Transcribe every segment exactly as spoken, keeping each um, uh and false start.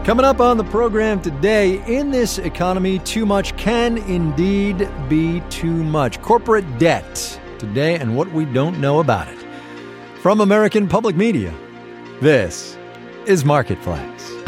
Coming up on the program today, in this economy, too much can indeed be too much. Corporate debt today and what we don't know about it. From American Public Media, this is Marketplace.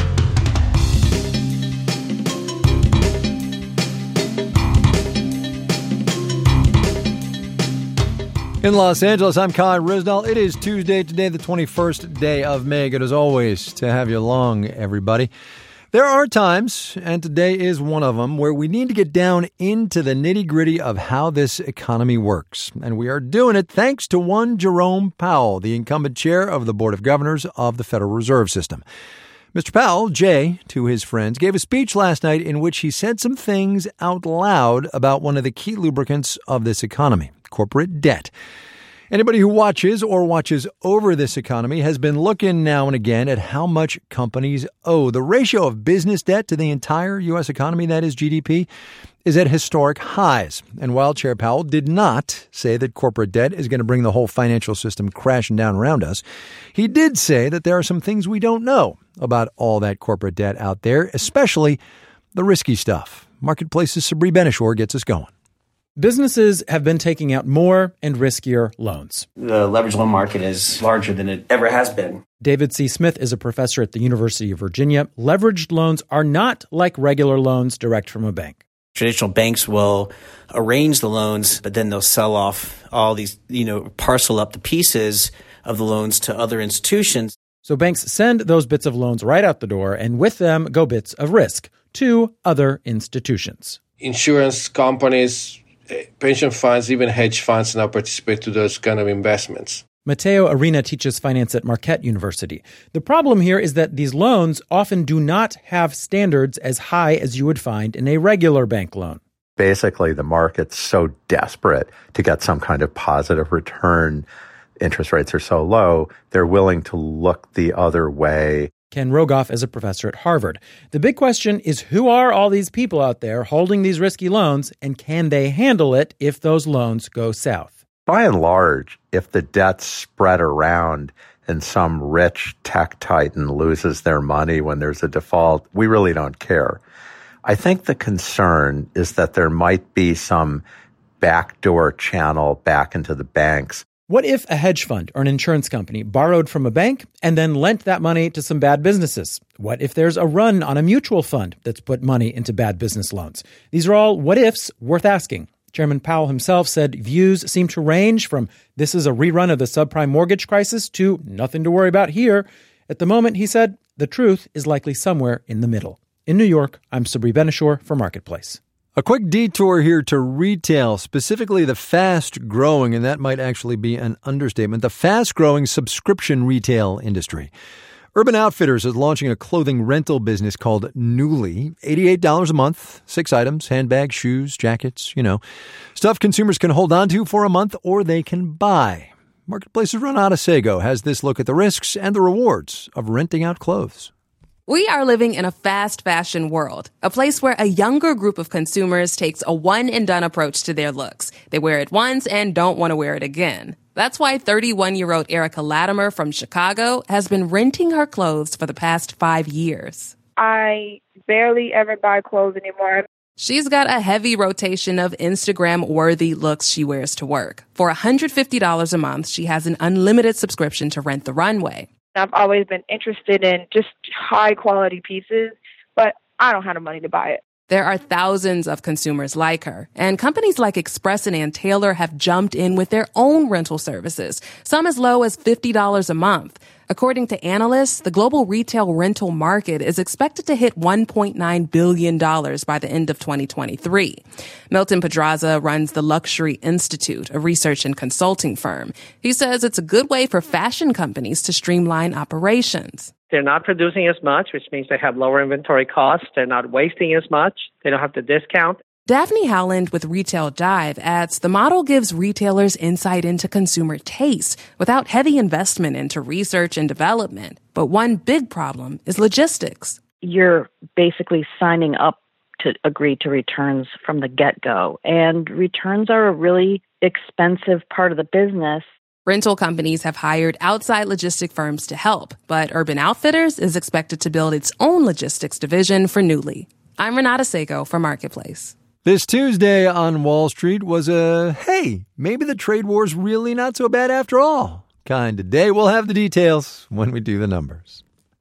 In Los Angeles, I'm Kai Risdall. It is Tuesday today, the twenty-first day of May. Good as always to have you along, everybody. There are times, and today is one of them, where we need to get down into the nitty-gritty of how this economy works. And we are doing it thanks to one Jerome Powell, the incumbent chair of the Board of Governors of the Federal Reserve System. Mister Powell, Jay, to his friends, gave a speech last night in which he said some things out loud about one of the key lubricants of this economy, corporate debt. Anybody who watches or watches over this economy has been looking now and again at how much companies owe. The ratio of business debt to the entire U S economy, that is G D P, is at historic highs. And while Chair Powell did not say that corporate debt is going to bring the whole financial system crashing down around us, he did say that there are some things we don't know about all that corporate debt out there, especially the risky stuff. Marketplace's Sabri Benishore gets us going. Businesses have been taking out more and riskier loans. The leveraged loan market is larger than it ever has been. David C. Smith is a professor at the University of Virginia. Leveraged loans are not like regular loans direct from a bank. Traditional banks will arrange the loans, but then they'll sell off all these, you know, parcel up the pieces of the loans to other institutions. So banks send those bits of loans right out the door, and with them go bits of risk to other institutions. Insurance companies, pension funds, even hedge funds now participate to those kind of investments. Matteo Arena teaches finance at Marquette University. The problem here is that these loans often do not have standards as high as you would find in a regular bank loan. Basically, the market's so desperate to get some kind of positive return. Interest rates are so low, they're willing to look the other way. Ken Rogoff is a professor at Harvard. The big question is, who are all these people out there holding these risky loans, and can they handle it if those loans go south? By and large, if the debt's spread around and some rich tech titan loses their money when there's a default, we really don't care. I think the concern is that there might be some backdoor channel back into the banks. What if a hedge fund or an insurance company borrowed from a bank and then lent that money to some bad businesses? What if there's a run on a mutual fund that's put money into bad business loans? These are all what-ifs worth asking. Chairman Powell himself said views seem to range from this is a rerun of the subprime mortgage crisis to nothing to worry about here. At the moment, he said, the truth is likely somewhere in the middle. In New York, I'm Sabri Benishore for Marketplace. A quick detour here to retail, specifically the fast-growing, and that might actually be an understatement, the fast-growing subscription retail industry. Urban Outfitters is launching a clothing rental business called Nuuly. eighty-eight dollars a month, six items, handbags, shoes, jackets, you know. Stuff consumers can hold on to for a month or they can buy. Marketplace's Renata Sego has this look at the risks and the rewards of renting out clothes. We are living in a fast fashion world, a place where a younger group of consumers takes a one-and-done approach to their looks. They wear it once and don't want to wear it again. That's why thirty-one-year-old Erica Latimer from Chicago has been renting her clothes for the past five years. I barely ever buy clothes anymore. She's got a heavy rotation of Instagram-worthy looks she wears to work. For one hundred fifty dollars a month, she has an unlimited subscription to Rent the Runway. I've always been interested in just high-quality pieces, but I don't have the money to buy it. There are thousands of consumers like her, and companies like Express and Ann Taylor have jumped in with their own rental services, some as low as fifty dollars a month. According to analysts, the global retail rental market is expected to hit one point nine billion dollars by the end of twenty twenty-three. Milton Pedraza runs the Luxury Institute, a research and consulting firm. He says it's a good way for fashion companies to streamline operations. They're not producing as much, which means they have lower inventory costs. They're not wasting as much. They don't have to discount. Daphne Howland with Retail Dive adds the model gives retailers insight into consumer taste without heavy investment into research and development. But one big problem is logistics. You're basically signing up to agree to returns from the get-go. And returns are a really expensive part of the business. Rental companies have hired outside logistic firms to help, but Urban Outfitters is expected to build its own logistics division for Nuuly. I'm Renata Seiko for Marketplace. This Tuesday on Wall Street was a, hey, maybe the trade war's really not so bad after all kind of day. We'll have the details when we do the numbers.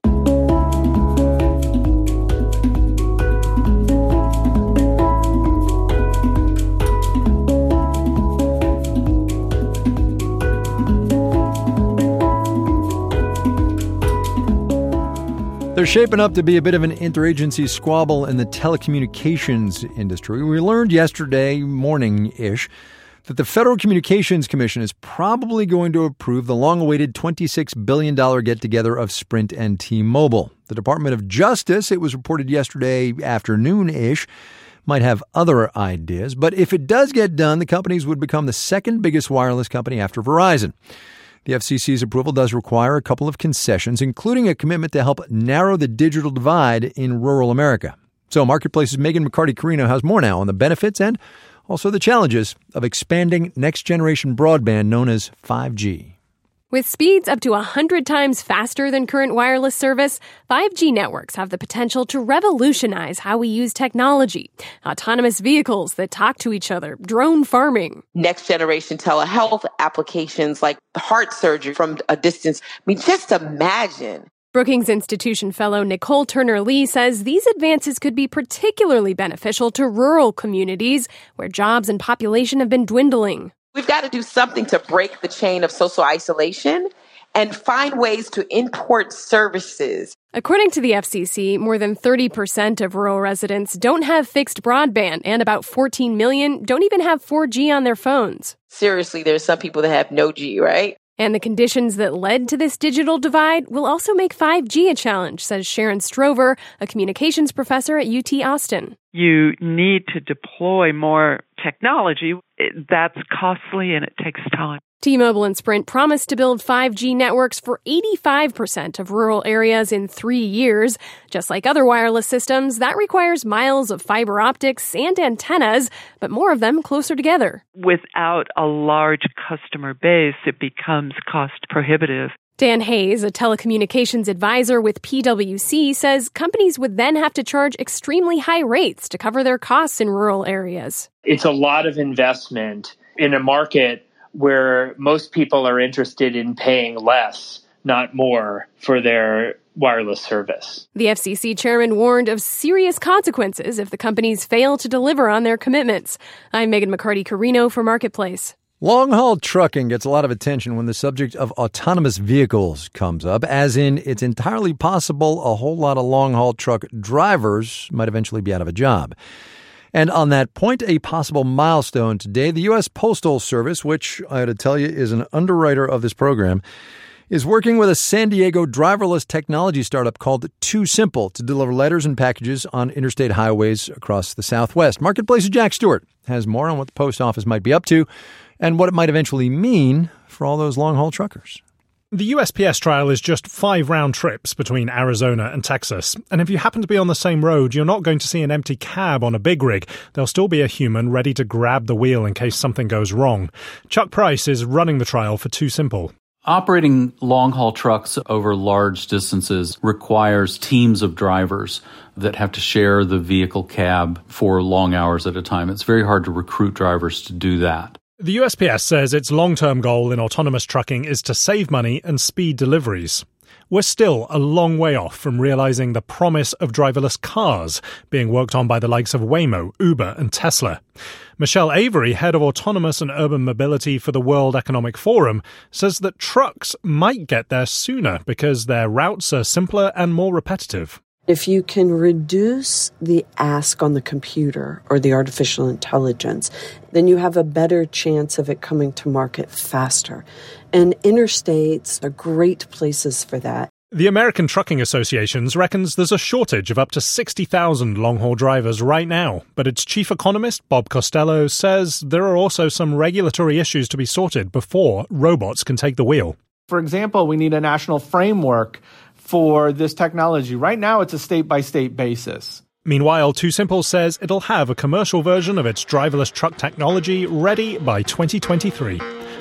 There's shaping up to be a bit of an interagency squabble in the telecommunications industry. We learned yesterday morning-ish that the Federal Communications Commission is probably going to approve the long-awaited twenty-six billion dollars get-together of Sprint and T-Mobile. The Department of Justice, it was reported yesterday afternoon-ish, might have other ideas. But if it does get done, the companies would become the second biggest wireless company after Verizon. The F C C's approval does require a couple of concessions, including a commitment to help narrow the digital divide in rural America. So Marketplace's Megan McCarty-Carino has more now on the benefits and also the challenges of expanding next-generation broadband known as five G. With speeds up to one hundred times faster than current wireless service, five G networks have the potential to revolutionize how we use technology. Autonomous vehicles that talk to each other, drone farming. Next generation telehealth applications like heart surgery from a distance. I mean, just imagine. Brookings Institution fellow Nicole Turner-Lee says these advances could be particularly beneficial to rural communities where jobs and population have been dwindling. We've got to do something to break the chain of social isolation and find ways to import services. According to the F C C, more than thirty percent of rural residents don't have fixed broadband, and about fourteen million don't even have four G on their phones. Seriously, there's some people that have no G, right? And the conditions that led to this digital divide will also make five G a challenge, says Sharon Strover, a communications professor at U T Austin. You need to deploy more technology. That's costly and it takes time. T-Mobile and Sprint promised to build five G networks for eighty-five percent of rural areas in three years. Just like other wireless systems, that requires miles of fiber optics and antennas, but more of them closer together. Without a large customer base, it becomes cost prohibitive. Dan Hayes, a telecommunications advisor with P W C, says companies would then have to charge extremely high rates to cover their costs in rural areas. It's a lot of investment in a market where most people are interested in paying less, not more, for their wireless service. The F C C chairman warned of serious consequences if the companies fail to deliver on their commitments. I'm Megan McCarty-Carino for Marketplace. Long-haul trucking gets a lot of attention when the subject of autonomous vehicles comes up, as in it's entirely possible a whole lot of long-haul truck drivers might eventually be out of a job. And on that point, a possible milestone today, the U S Postal Service, which I ought to tell you is an underwriter of this program, is working with a San Diego driverless technology startup called Too Simple to deliver letters and packages on interstate highways across the Southwest. Marketplace's Jack Stewart has more on what the post office might be up to and what it might eventually mean for all those long-haul truckers. The U S P S trial is just five round trips between Arizona and Texas. And if you happen to be on the same road, you're not going to see an empty cab on a big rig. There'll still be a human ready to grab the wheel in case something goes wrong. Chuck Price is running the trial for Too Simple. Operating long-haul trucks over large distances requires teams of drivers that have to share the vehicle cab for long hours at a time. It's very hard to recruit drivers to do that. The U S P S says its long-term goal in autonomous trucking is to save money and speed deliveries. We're still a long way off from realizing the promise of driverless cars being worked on by the likes of Waymo, Uber, and Tesla. Michelle Avery, head of autonomous and urban mobility for the World Economic Forum, says that trucks might get there sooner because their routes are simpler and more repetitive. If you can reduce the ask on the computer or the artificial intelligence, then you have a better chance of it coming to market faster. And interstates are great places for that. The American Trucking Association reckons there's a shortage of up to sixty thousand long-haul drivers right now. But its chief economist, Bob Costello, says there are also some regulatory issues to be sorted before robots can take the wheel. For example, we need a national framework for this technology. Right now, it's a state-by-state basis. Meanwhile, Too Simple says it'll have a commercial version of its driverless truck technology ready by twenty twenty-three.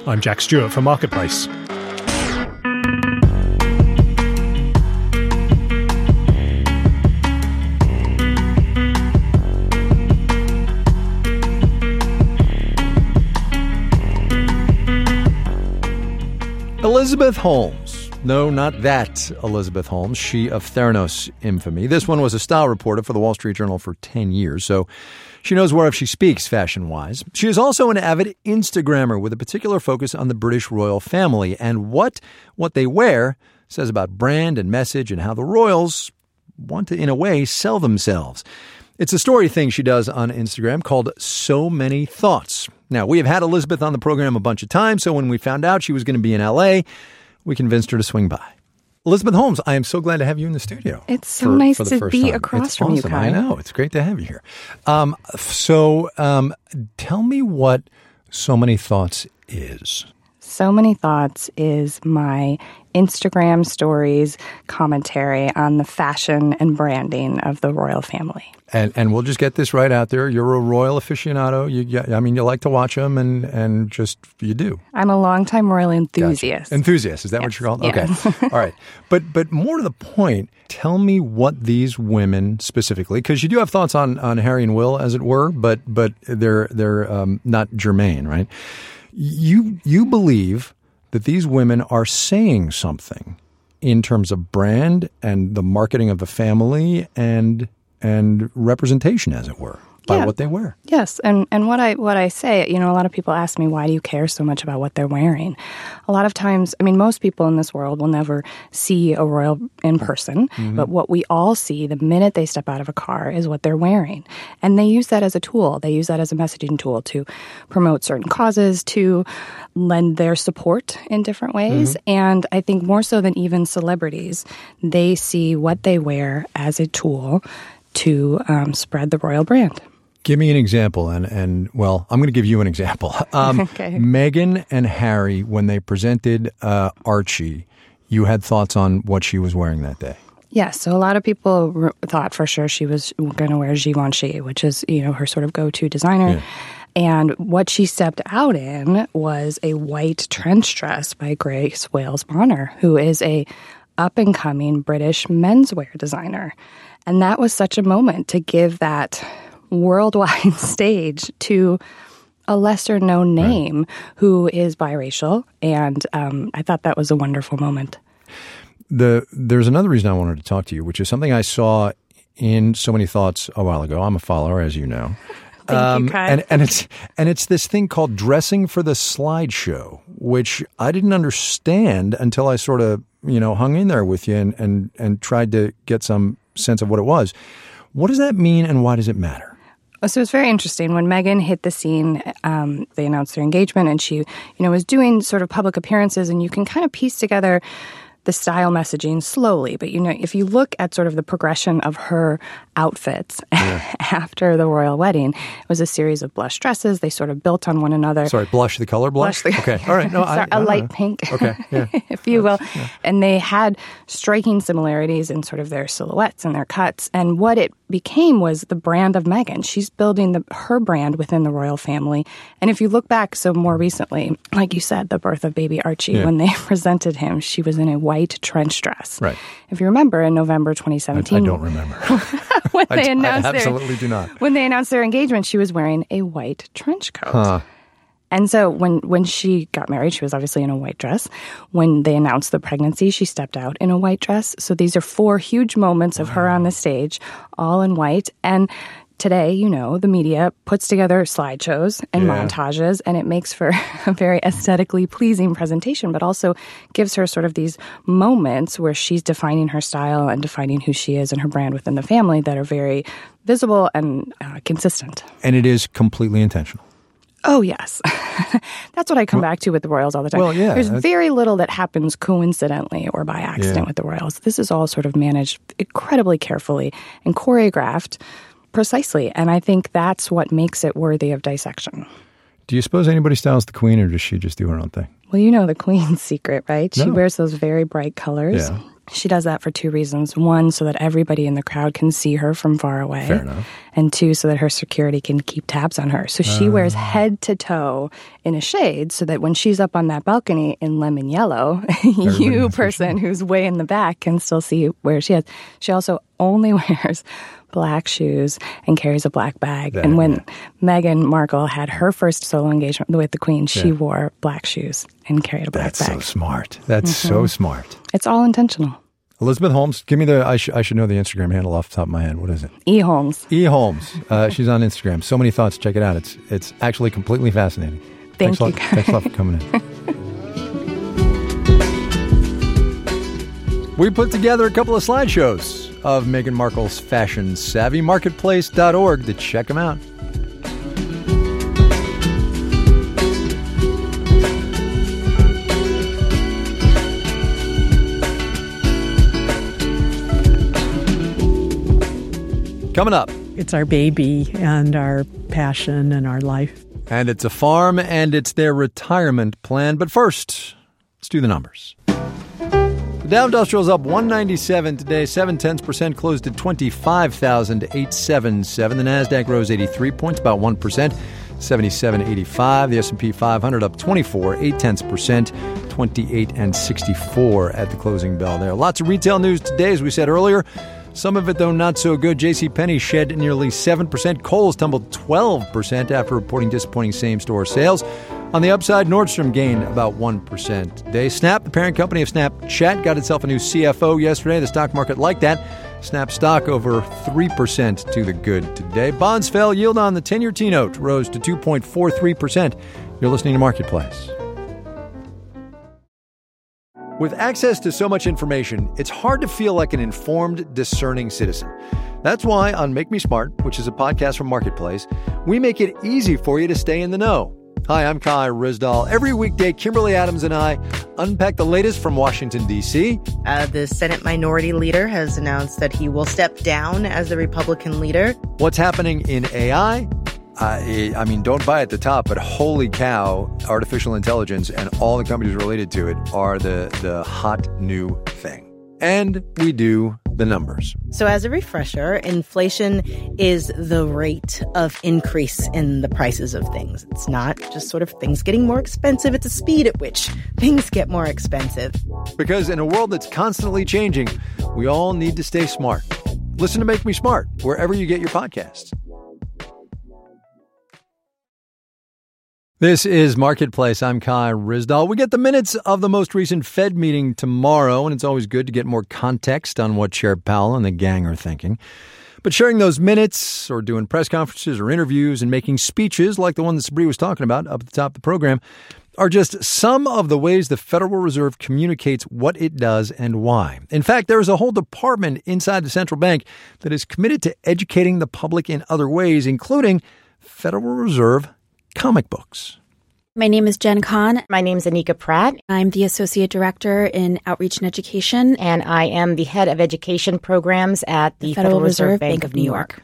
I'm Jack Stewart for Marketplace. Elizabeth Holmes. No, not that Elizabeth Holmes, she of Theranos infamy. This one was a style reporter for the Wall Street Journal for ten years, so she knows whereof she speaks fashion-wise. She is also an avid Instagrammer with a particular focus on the British royal family and what what they wear says about brand and message and how the royals want to, in a way, sell themselves. It's a story thing she does on Instagram called So Many Thoughts. Now, we have had Elizabeth on the program a bunch of times, so when we found out she was going to be in L A, we convinced her to swing by. Elizabeth Holmes, I am so glad to have you in the studio. It's so for, nice for to be time. across it's from awesome. you, Kai. I know. It's great to have you here. Um, so um, tell me what So Many Thoughts is. So Many Thoughts is my Instagram stories commentary on the fashion and branding of the royal family. And and we'll just get this right out there. You're a royal aficionado. You, I mean, you like to watch them, and, and just you do. I'm a longtime royal enthusiast. Gotcha. Enthusiast, is that yes. what you're called? Yes. Okay, all right. But but more to the point, tell me what these women specifically, because you do have thoughts on, on Harry and Will, as it were, but but they're they're um, not germane, right? You you believe that these women are saying something in terms of brand and the marketing of the family and and representation, as it were, by yeah. what they wear. Yes, and and what I what I say, you know, a lot of people ask me, why do you care so much about what they're wearing? A lot of times, I mean, most people in this world will never see a royal in person, mm-hmm. but what we all see the minute they step out of a car is what they're wearing. And they use that as a tool. They use that as a messaging tool to promote certain causes, to lend their support in different ways. Mm-hmm. And I think more so than even celebrities, they see what they wear as a tool to um, spread the royal brand. Give me an example, and, and well, I'm going to give you an example. Um, okay. Meghan and Harry, when they presented uh, Archie, you had thoughts on what she was wearing that day. Yes, so a lot of people re- thought for sure she was going to wear Givenchy, which is, you know, her sort of go-to designer. Yeah. And what she stepped out in was a white trench dress by Grace Wales Bonner, who is a up-and-coming British menswear designer. And that was such a moment to give that worldwide stage to a lesser-known name right. who is biracial. And um, I thought that was a wonderful moment. The There's another reason I wanted to talk to you, which is something I saw in So Many Thoughts a while ago. I'm a follower, as you know. Thank um, you, Kai. And, and, it's, and it's this thing called dressing for the slideshow, which I didn't understand until I sort of, you know, hung in there with you and, and, and tried to get some sense of what it was. What does that mean, and why does it matter? So it's very interesting. When Meghan hit the scene, um, they announced their engagement, and she, you know, was doing sort of public appearances, and you can kind of piece together the style messaging slowly. But, you know, if you look at sort of the progression of her outfits yeah. after the royal wedding, it was a series of blush dresses. They sort of built on one another. Sorry, blush, the color blush? blush the, okay, all right. No, Sorry, I, I a light know. pink, okay, yeah. if you will. Yeah. And they had striking similarities in sort of their silhouettes and their cuts. And what it became was the brand of Meghan. She's building the, her brand within the royal family. And if you look back, so more recently, like you said, the birth of baby Archie, yeah. when they presented him, she was in a white trench dress. Right. If you remember, in November twenty seventeen, I, I don't remember. when I, they announced I absolutely their, do not. When they announced their engagement, she was wearing a white trench coat. Huh. And so when, when she got married, she was obviously in a white dress. When they announced the pregnancy, she stepped out in a white dress. So these are four huge moments of wow. her on the stage, all in white. And today, you know, the media puts together slideshows and yeah. montages, and it makes for a very aesthetically pleasing presentation, but also gives her sort of these moments where she's defining her style and defining who she is and her brand within the family that are very visible and uh, consistent. And it is completely intentional. Oh, yes. That's what I come well, back to with the Royals all the time. Well, yeah, There's very little that happens coincidentally or by accident yeah. with the Royals. This is all sort of managed incredibly carefully and choreographed precisely. And I think that's what makes it worthy of dissection. Do you suppose anybody styles the Queen, or does she just do her own thing? Well, you know the Queen's secret, right? No. She wears those very bright colors. Yeah. She does that for two reasons. One, so that everybody in the crowd can see her from far away. Fair enough. And two, so that her security can keep tabs on her. So she Uh. wears head to toe in a shade so that when she's up on that balcony in lemon yellow, you, person who's way in the back, can still see where she is. She also only wears black shoes and carries a black bag. That, and when yeah. Meghan Markle had her first solo engagement with the Queen, she Yeah. wore black shoes and carried a black That's bag. so smart. That's so Mhm. smart. It's all intentional. Elizabeth Holmes, give me the, I, sh- I should know the Instagram handle off the top of my head. What is it? E. Holmes. E. Holmes. Uh, she's on Instagram. So many thoughts. Check it out. It's it's actually completely fascinating. Thank thanks a you, lot, Thanks a lot for coming in. We put together a couple of slideshows of Meghan Markle's fashion savvy. Marketplace dot org to check them out. Coming up. It's our baby and our passion and our life. And it's a farm and it's their retirement plan. But first, let's do the numbers. The Dow Industrial's up one ninety-seven today, seven tenths percent, closed at twenty-five thousand eight hundred seventy-seven. The Nasdaq rose eighty-three points, about one percent, seventy-seven eighty-five. The S and P five hundred up twenty-four, eight tenths percent, twenty-eight and sixty-four at the closing bell there. Lots of retail news today, as we said earlier. Some of it, though, not so good. JCPenney shed nearly seven percent. Kohl's tumbled twelve percent after reporting disappointing same-store sales. On the upside, Nordstrom gained about one percent today. Snap, the parent company of Snapchat, got itself a new C F O yesterday. The stock market liked that. Snap stock over three percent to the good today. Bonds fell. Yield on the ten-year T-note rose to two point four three percent. You're listening to Marketplace. With access to so much information, it's hard to feel like an informed, discerning citizen. That's why on Make Me Smart, which is a podcast from Marketplace, we make it easy for you to stay in the know. Hi, I'm Kai Ryssdal. Every weekday, Kimberly Adams and I unpack the latest from Washington, D C. Uh, the Senate Minority Leader has announced that he will step down as the Republican leader. What's happening in A I? Uh, I mean, don't buy at the top, but holy cow, artificial intelligence and all the companies related to it are the, the hot new thing. And we do the numbers. So as a refresher, inflation is the rate of increase in the prices of things. It's not just sort of things getting more expensive. It's a speed at which things get more expensive. Because in a world that's constantly changing, we all need to stay smart. Listen to Make Me Smart wherever you get your podcasts. This is Marketplace. I'm Kai Ryssdal. We get the minutes of the most recent Fed meeting tomorrow, and it's always good to get more context on what Chair Powell and the gang are thinking. But sharing those minutes or doing press conferences or interviews and making speeches like the one that Sabri was talking about up at the top of the program are just some of the ways the Federal Reserve communicates what it does and why. In fact, there is a whole department inside the central bank that is committed to educating the public in other ways, including Federal Reserve comic books. My name is Jen Kahn. My name is Anika Pratt. I'm the Associate Director in Outreach and Education. And I am the Head of Education Programs at the, the Federal, Federal Reserve, Reserve Bank, Bank of New York.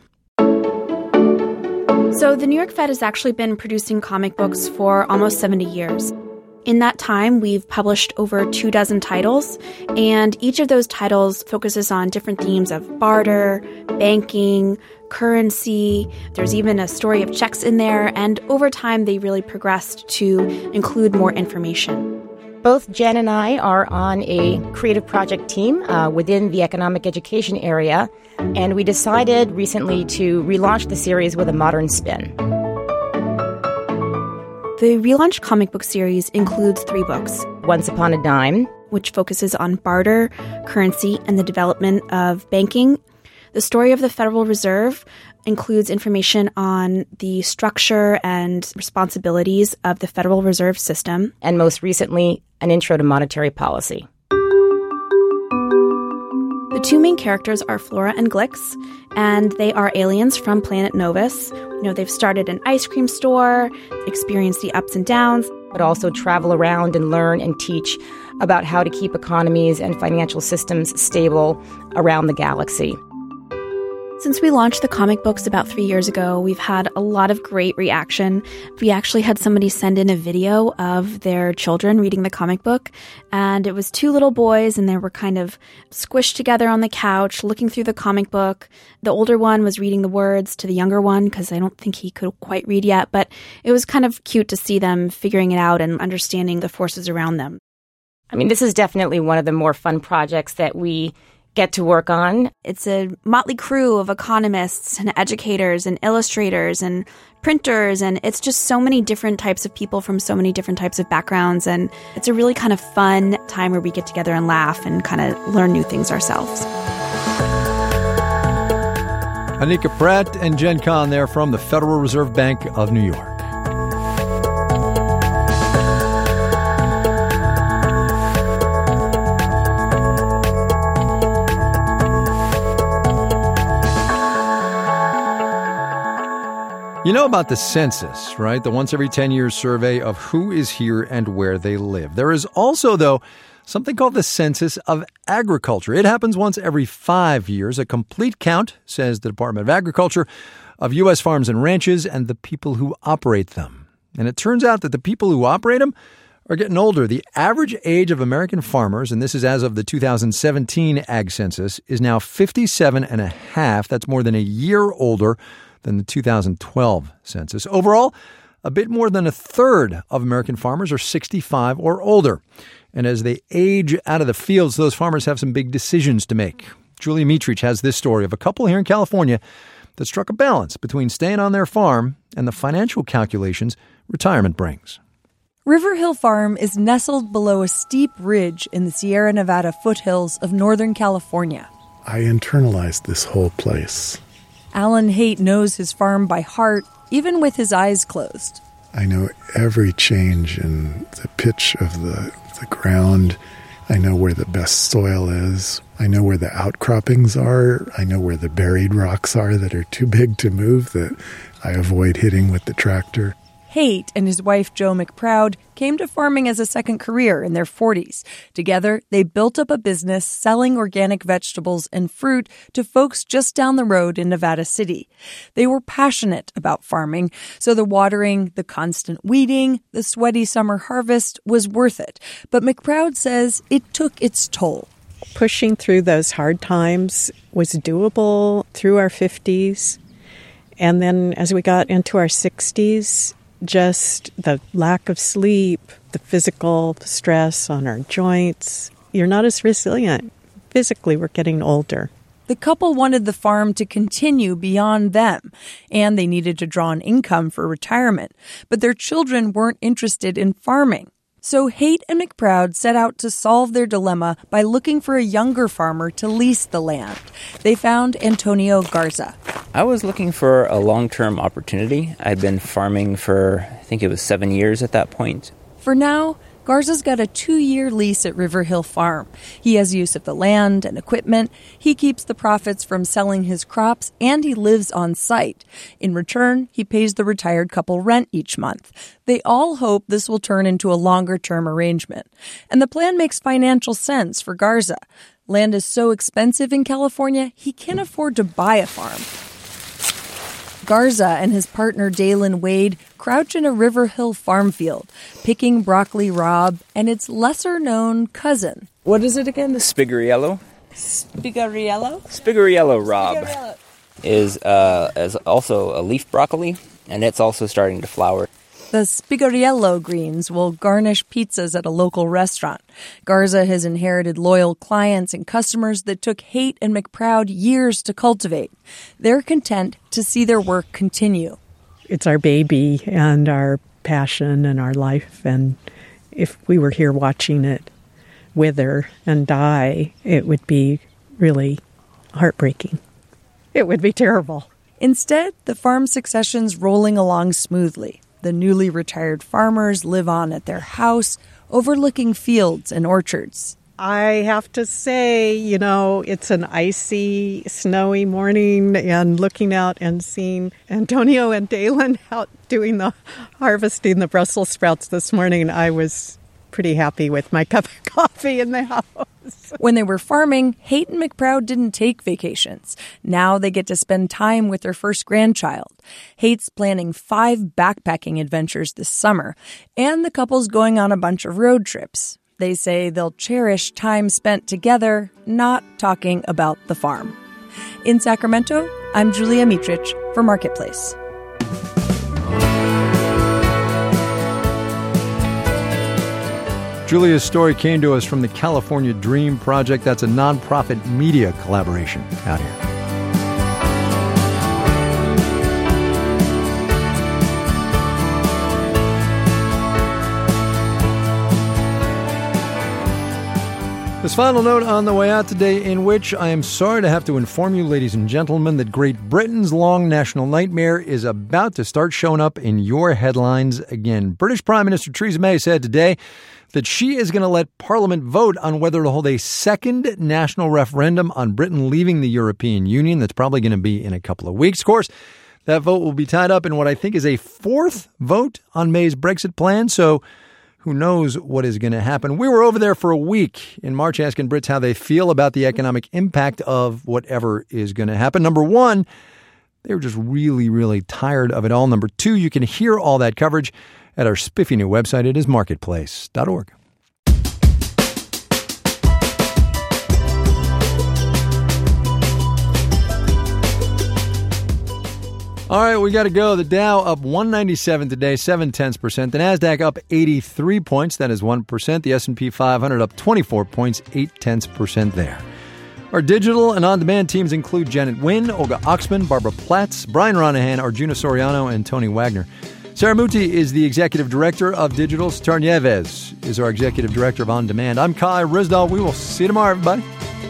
York. So the New York Fed has actually been producing comic books for almost seventy years. In that time, we've published over two dozen titles, and each of those titles focuses on different themes of barter, banking, currency. There's even a story of checks in there, and over time, they really progressed to include more information. Both Jen and I are on a creative project team uh, within the economic education area, and we decided recently to relaunch the series with a modern spin. The relaunched comic book series includes three books. Once Upon a Dime, which focuses on barter, currency, and the development of banking. The Story of the Federal Reserve includes information on the structure and responsibilities of the Federal Reserve System. And most recently, An Intro to Monetary Policy. The two main characters are Flora and Glix, and they are aliens from planet Novus. You know, they've started an ice cream store, experienced the ups and downs, but also travel around and learn and teach about how to keep economies and financial systems stable around the galaxy. Since we launched the comic books about three years ago, we've had a lot of great reaction. We actually had somebody send in a video of their children reading the comic book, and it was two little boys, and they were kind of squished together on the couch, looking through the comic book. The older one was reading the words to the younger one, because I don't think he could quite read yet, but it was kind of cute to see them figuring it out and understanding the forces around them. I mean, this is definitely one of the more fun projects that we get to work on. It's a motley crew of economists and educators and illustrators and printers, and it's just so many different types of people from so many different types of backgrounds, and it's a really kind of fun time where we get together and laugh and kind of learn new things ourselves. Anika Pratt and Jen Kahn there from the Federal Reserve Bank of New York. You know about the census, right? The once every ten years survey of who is here and where they live. There is also, though, something called the Census of Agriculture. It happens once every five years. A complete count, says the Department of Agriculture, of U S farms and ranches and the people who operate them. And it turns out that the people who operate them are getting older. The average age of American farmers, and this is as of the two thousand seventeen Ag Census, is now fifty-seven and a half. That's more than a year older than the two thousand twelve census. Overall, a bit more than a third of American farmers are sixty-five or older. And as they age out of the fields, those farmers have some big decisions to make. Julia Mitrich has this story of a couple here in California that struck a balance between staying on their farm and the financial calculations retirement brings. River Hill Farm is nestled below a steep ridge in the Sierra Nevada foothills of Northern California. I internalized this whole place. Alan Haight knows his farm by heart, even with his eyes closed. I know every change in the pitch of the, the ground. I know where the best soil is. I know where the outcroppings are. I know where the buried rocks are that are too big to move that I avoid hitting with the tractor. Haight and his wife, Jo McProud, came to farming as a second career in their forties. Together, they built up a business selling organic vegetables and fruit to folks just down the road in Nevada City. They were passionate about farming, so the watering, the constant weeding, the sweaty summer harvest was worth it. But McProud says it took its toll. Pushing through those hard times was doable through our fifties. And then as we got into our sixties, just the lack of sleep, the physical stress on our joints. You're not as resilient. Physically, we're getting older. The couple wanted the farm to continue beyond them, and they needed to draw an income for retirement. But their children weren't interested in farming. So Haight and McProud set out to solve their dilemma by looking for a younger farmer to lease the land. They found Antonio Garza. I was looking for a long-term opportunity. I'd been farming for, I think it was seven years at that point. For now, Garza's got a two-year lease at River Hill Farm. He has use of the land and equipment. He keeps the profits from selling his crops, and he lives on site. In return, he pays the retired couple rent each month. They all hope this will turn into a longer-term arrangement. And the plan makes financial sense for Garza. Land is so expensive in California, he can't afford to buy a farm. Garza and his partner Dalen Wade crouch in a River Hill farm field, picking broccoli rabe and its lesser-known cousin. What is it again? The Spigariello? Spigariello? Spigariello rabe is, uh, is also a leaf broccoli, and it's also starting to flower. The Spigariello greens will garnish pizzas at a local restaurant. Garza has inherited loyal clients and customers that took Haight and McProud years to cultivate. They're content to see their work continue. It's our baby and our passion and our life, and if we were here watching it wither and die, it would be really heartbreaking. It would be terrible. Instead, the farm succession's rolling along smoothly. The newly retired farmers live on at their house, overlooking fields and orchards. I have to say, you know, it's an icy, snowy morning, and looking out and seeing Antonio and Dalen out doing the harvesting the Brussels sprouts this morning, I was pretty happy with my cup of coffee in the house. When they were farming, Haight and McProud didn't take vacations. Now they get to spend time with their first grandchild. Haight's planning five backpacking adventures this summer, and the couple's going on a bunch of road trips. They say they'll cherish time spent together, not talking about the farm. In Sacramento, I'm Julia Mitrich for Marketplace. Julia's story came to us from the California Dream Project. That's a nonprofit media collaboration out here. This final note on the way out today, in which I am sorry to have to inform you, ladies and gentlemen, that Great Britain's long national nightmare is about to start showing up in your headlines again. British Prime Minister Theresa May said today that she is going to let Parliament vote on whether to hold a second national referendum on Britain leaving the European Union. That's probably going to be in a couple of weeks. Of course, that vote will be tied up in what I think is a fourth vote on May's Brexit plan, so who knows what is going to happen. We were over there for a week in March asking Brits how they feel about the economic impact of whatever is going to happen. Number one, they were just really, really tired of it all. Number two, you can hear all that coverage at our spiffy new website. It is marketplace dot org. All right, we got to go. The Dow up one ninety-seven today, seven tenths percent. The Nasdaq up eighty-three points, that is one percent. The S and P five hundred up twenty-four points, eight tenths percent there. Our digital and on-demand teams include Janet Nguyen, Olga Oxman, Barbara Platz, Brian Ronahan, Arjuna Soriano, and Tony Wagner. Sarah Muti is the executive director of digital. Star Nieves is our executive director of on-demand. I'm Kai Ryssdal. We will see you tomorrow, everybody.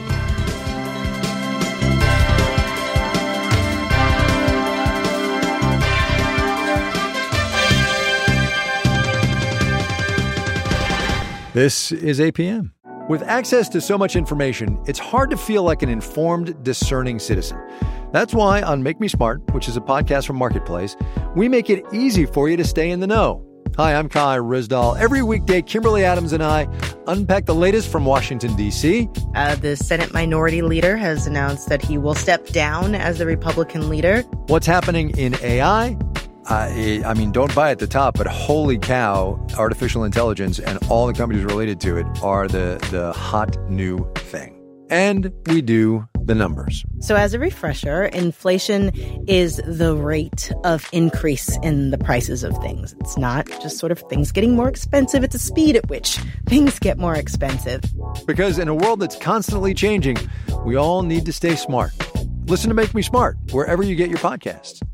This is A P M. With access to so much information, it's hard to feel like an informed, discerning citizen. That's why on Make Me Smart, which is a podcast from Marketplace, we make it easy for you to stay in the know. Hi, I'm Kai Ryssdal. Every weekday, Kimberly Adams and I unpack the latest from Washington, D C. Uh, the Senate Minority Leader has announced that he will step down as the Republican leader. What's happening in A I? Uh, I mean, don't buy at the top, but holy cow, artificial intelligence and all the companies related to it are the, the hot new thing. And we do the numbers. So as a refresher, inflation is the rate of increase in the prices of things. It's not just sort of things getting more expensive. It's the speed at which things get more expensive. Because in a world that's constantly changing, we all need to stay smart. Listen to Make Me Smart wherever you get your podcasts.